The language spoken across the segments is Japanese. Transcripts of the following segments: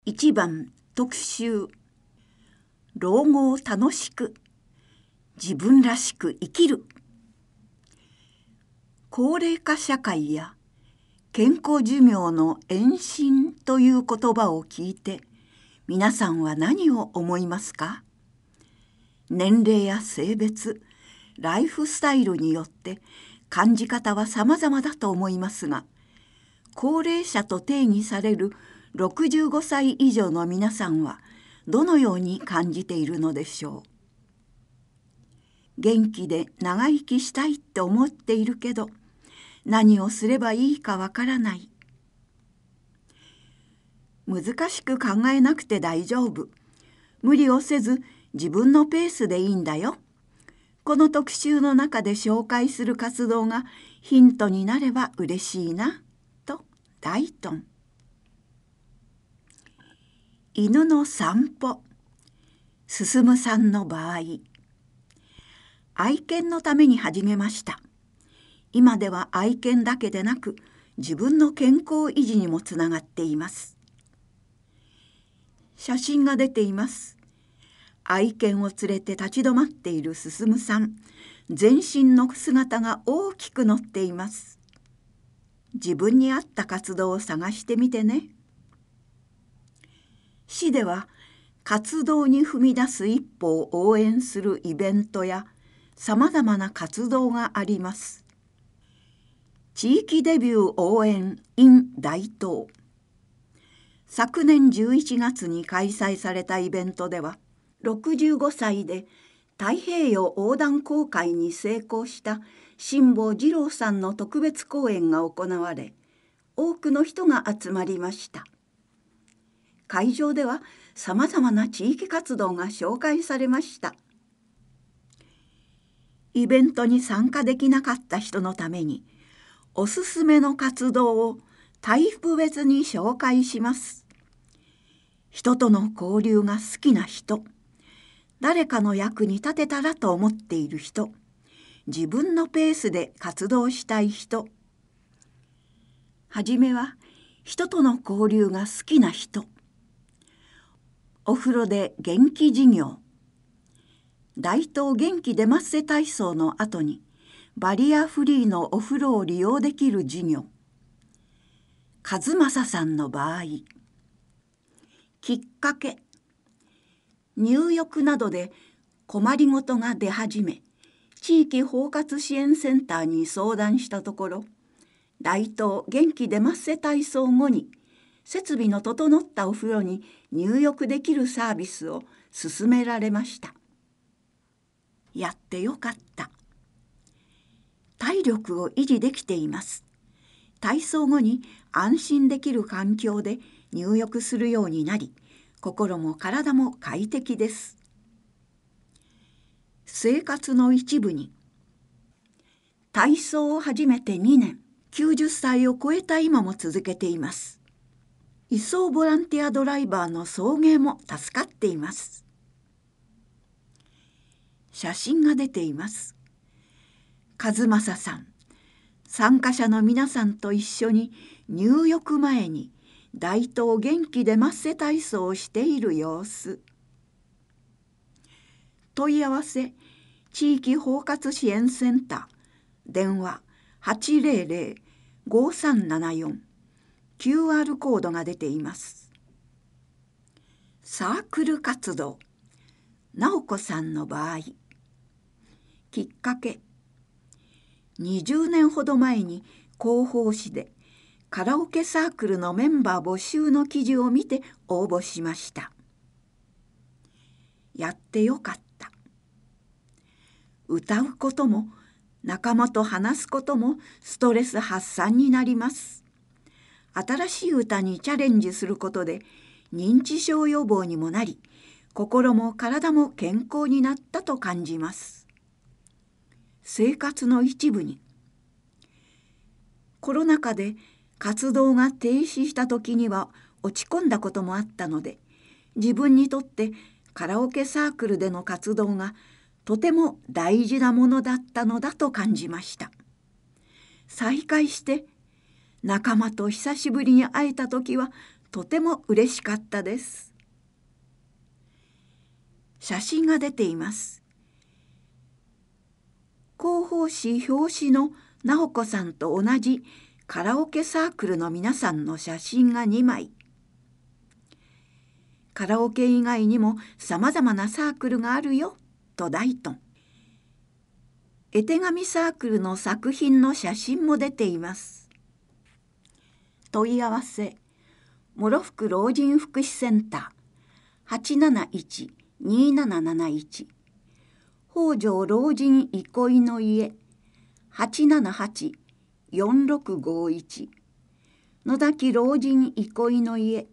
1番特集。老後を楽しく自分らしく生きる。高齢化社会や健康寿命の延伸という言葉を聞いて皆さんは何を思いますか？年齢や性別、ライフスタイルによって感じ方は様々だと思いますが、高齢者と定義される65歳以上の皆さんはどのように感じているのでしょう。元気で長生きしたいって思っているけど、何をすればいいかわからない。難しく考えなくて大丈夫。無理をせず自分のペースでいいんだよ。この特集の中で紹介する活動がヒントになれば嬉しいな、とダイトン。犬の散歩。進さんの場合、愛犬のために始めました。今では愛犬だけでなく自分の健康維持にもつながっています。写真が出ています。愛犬を連れて立ち止まっている進さん。全身の姿が大きく載っています。自分に合った活動を探してみてね。市では活動に踏み出す一歩を応援するイベントやさまざまな活動があります。地域デビュー応援 in 大東。昨年11月に開催されたイベントでは、65歳で太平洋横断航海に成功した辛坊治郎さんの特別講演が行われ、多くの人が集まりました。会場ではさまざまな地域活動が紹介されました。イベントに参加できなかった人のために、おすすめの活動をタイプ別に紹介します。人との交流が好きな人、誰かの役に立てたらと思っている人、自分のペースで活動したい人。はじめは人との交流が好きな人。お風呂で元気授業。大東元気出ますせ体操の後にバリアフリーのお風呂を利用できる授業。和正さんの場合、きっかけ。入浴などで困りごとが出始め、地域包括支援センターに相談したところ、大東元気出ますせ体操後に設備の整ったお風呂に入浴できるサービスを勧められました。やってよかった。体力を維持できています。体操後に安心できる環境で入浴するようになり、心も体も快適です。生活の一部に。体操を始めて2年、90歳を超えた今も続けています。移送ボランティアドライバーの送迎も助かっています。写真が出ています。和正さん、参加者の皆さんと一緒に入浴前に大東元気出ますせ体操をしている様子。問い合わせ、地域包括支援センター、電話 800-5374、QR コードが出ています。サークル活動。直子さんの場合、きっかけ。20年ほど前に広報誌でカラオケサークルのメンバー募集の記事を見て応募しました。やってよかった。歌うことも仲間と話すこともストレス発散になります。新しい歌にチャレンジすることで認知症予防にもなり、心も体も健康になったと感じます。生活の一部に。コロナ禍で活動が停止した時には落ち込んだこともあったので、自分にとってカラオケサークルでの活動がとても大事なものだったのだと感じました。再会して仲間と久しぶりに会えた時はとても嬉しかったです。写真が出ています。広報誌表紙の直子さんと同じカラオケサークルの皆さんの写真が2枚。カラオケ以外にもさまざまなサークルがあるよと大頓。絵手紙サークルの作品の写真も出ています。問い合わせ諸福老人福祉センター 871-2771 北条老人憩いの家 878-4651 野崎老人憩いの家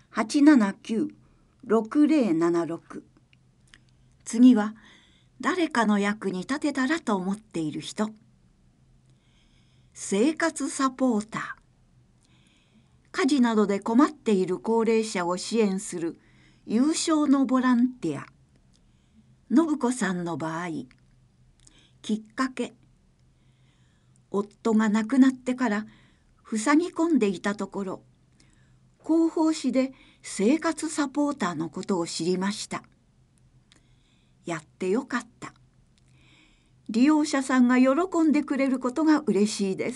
879-6076。 次は誰かの役に立てたらと思っている人。生活サポーター。家事などで困っている高齢者を支援する有償のボランティア。信子さんの場合、きっかけ。夫が亡くなってから塞ぎ込んでいたところ、広報誌で生活サポーターのことを知りました。やってよかった。利用者さんが喜んでくれることが嬉しいです。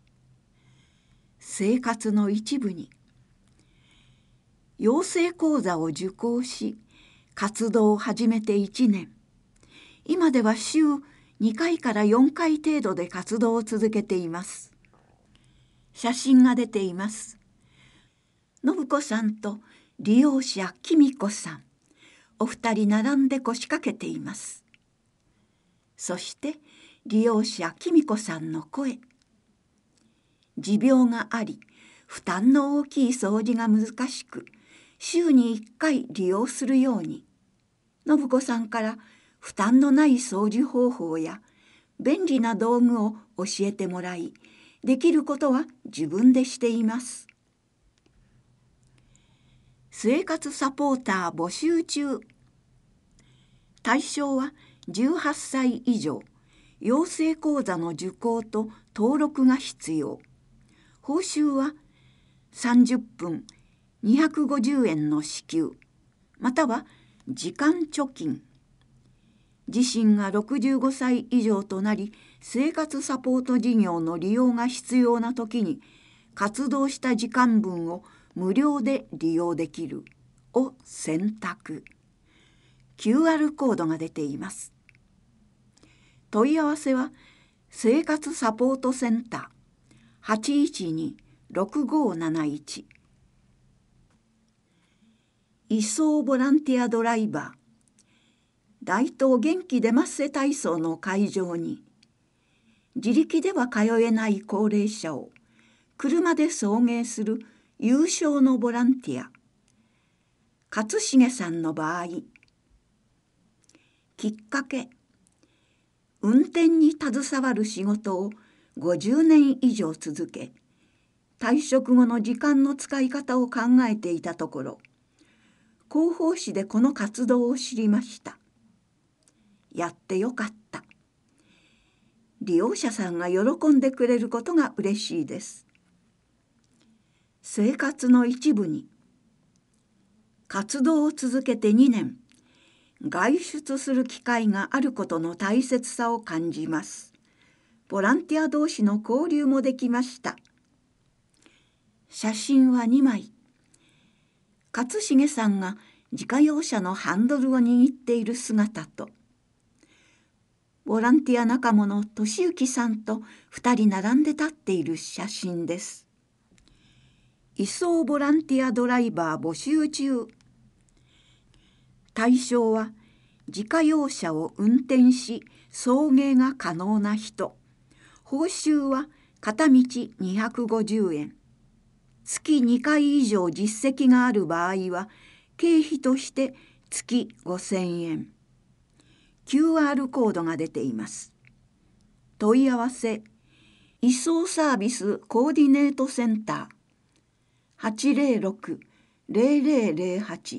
生活の一部に養成講座を受講し、活動を始めて1年。今では週2回から4回程度で活動を続けています。写真が出ています。信子さんと利用者きみこさん、お二人並んで腰掛けています。そして利用者きみこさんの声。持病があり、負担の大きい掃除が難しく、週に1回利用するように。信子さんから負担のない掃除方法や便利な道具を教えてもらい、できることは自分でしています。生活サポーター募集中。対象は18歳以上、養成講座の受講と登録が必要。報酬は30分250円の支給、または時間貯金。自身が65歳以上となり、生活サポート事業の利用が必要な時に、活動した時間分を無料で利用できるを選択。QR コードが出ています。問い合わせは生活サポートセンター 812-6571。移送ボランティアドライバー。大東元気出ますせ体操の会場に、自力では通えない高齢者を車で送迎する有償のボランティア。勝重さんの場合、きっかけ。運転に携わる仕事を50年以上続け、退職後の時間の使い方を考えていたところ、広報誌でこの活動を知りました。やってよかった。利用者さんが喜んでくれることが嬉しいです。生活の一部に。活動を続けて2年、外出する機会があることの大切さを感じます。ボランティア同士の交流もできました。写真は2枚。勝重さんが自家用車のハンドルを握っている姿と、ボランティア仲間の俊之さんと2人並んで立っている写真です。移送ボランティアドライバー募集中。対象は自家用車を運転し送迎が可能な人。報酬は片道250円。月2回以上実績がある場合は経費として月5000円。QR コードが出ています。問い合わせ移送サービスコーディネートセンター 806-0008。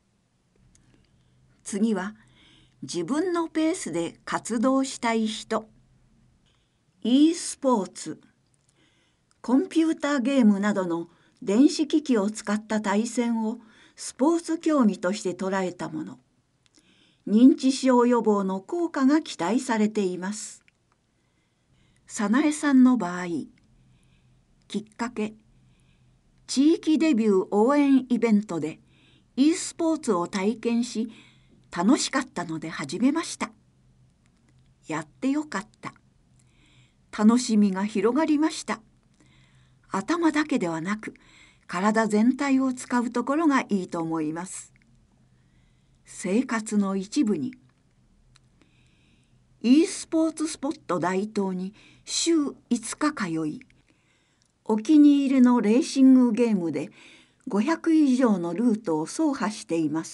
次は自分のペースで活動したい人。e スポーツ、コンピューターゲームなどの電子機器を使った対戦をスポーツ競技として捉えたもの。認知症予防の効果が期待されています。早苗さんの場合、きっかけ、地域デビュー応援イベントで e スポーツを体験し、楽しかったので始めました。やってよかった。楽しみが広がりました。頭だけではなく、体全体を使うところがいいと思います。生活の一部に。e スポーツスポット大東に週5日通い、お気に入りのレーシングゲームで500以上のルートを走破しています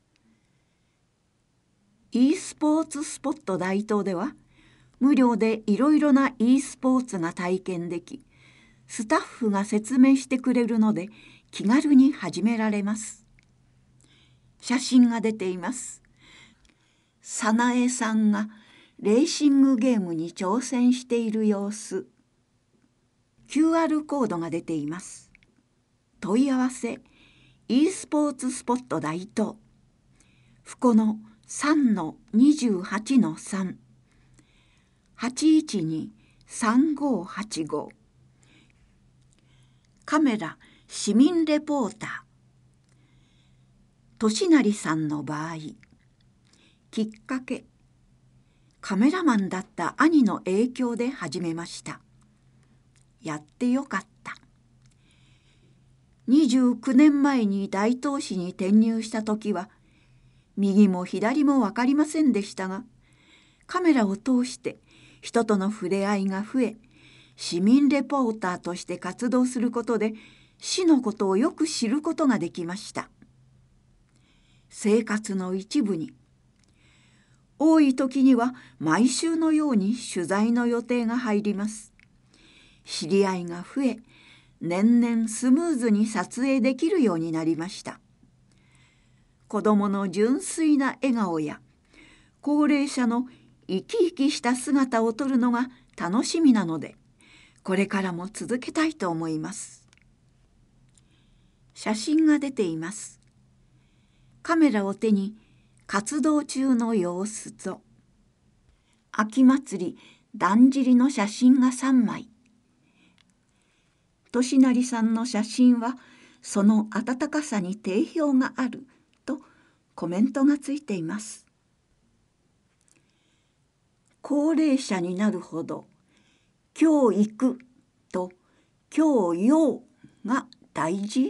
。e スポーツスポット大東では、無料でいろいろな e スポーツが体験でき、スタッフが説明してくれるので気軽に始められます。写真が出ています。早苗さんがレーシングゲームに挑戦している様子。QR コードが出ています。問い合わせ e スポーツスポット大東、福の 3-28-3 812-3585。カメラ市民レポーター。利成さんの場合、きっかけ、カメラマンだった兄の影響で始めました。やってよかった。29年前に大東市に転入した時は、右も左も分かりませんでしたが、カメラを通して人との触れ合いが増え、市民レポーターとして活動することで市のことをよく知ることができました。生活の一部に。多い時には毎週のように取材の予定が入ります。知り合いが増え、年々スムーズに撮影できるようになりました。子どもの純粋な笑顔や高齢者の生き生きした姿を撮るのが楽しみなので、これからも続けたいと思います。写真が出ています。カメラを手に活動中の様子と、秋祭りだんじりの写真が3枚。利成さんの写真はその温かさに定評があるとコメントがついています。高齢者になるほど教育と教養が大事。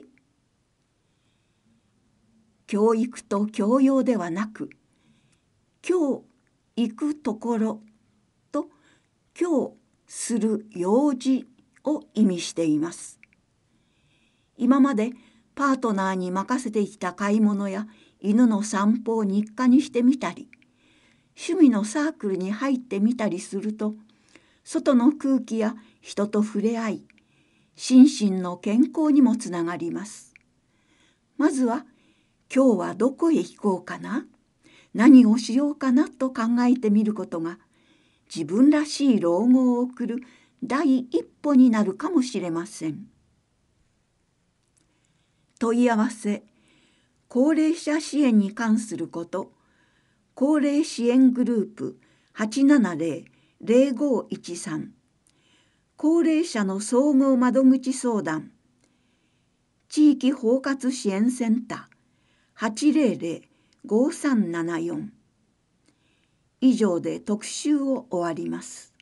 教育と教養ではなく、今日行くところと今日する用事を意味しています。今までパートナーに任せてきた買い物や犬の散歩を日課にしてみたり、趣味のサークルに入ってみたりすると、外の空気や人と触れ合い、心身の健康にもつながります。まずは、今日はどこへ行こうかな、何をしようかなと考えてみることが、自分らしい老後を送る第一歩になるかもしれません。問い合わせ、高齢者支援に関すること、高齢支援グループ 870-0513、高齢者の総合窓口相談、地域包括支援センター 800-5374。以上で特集を終わります。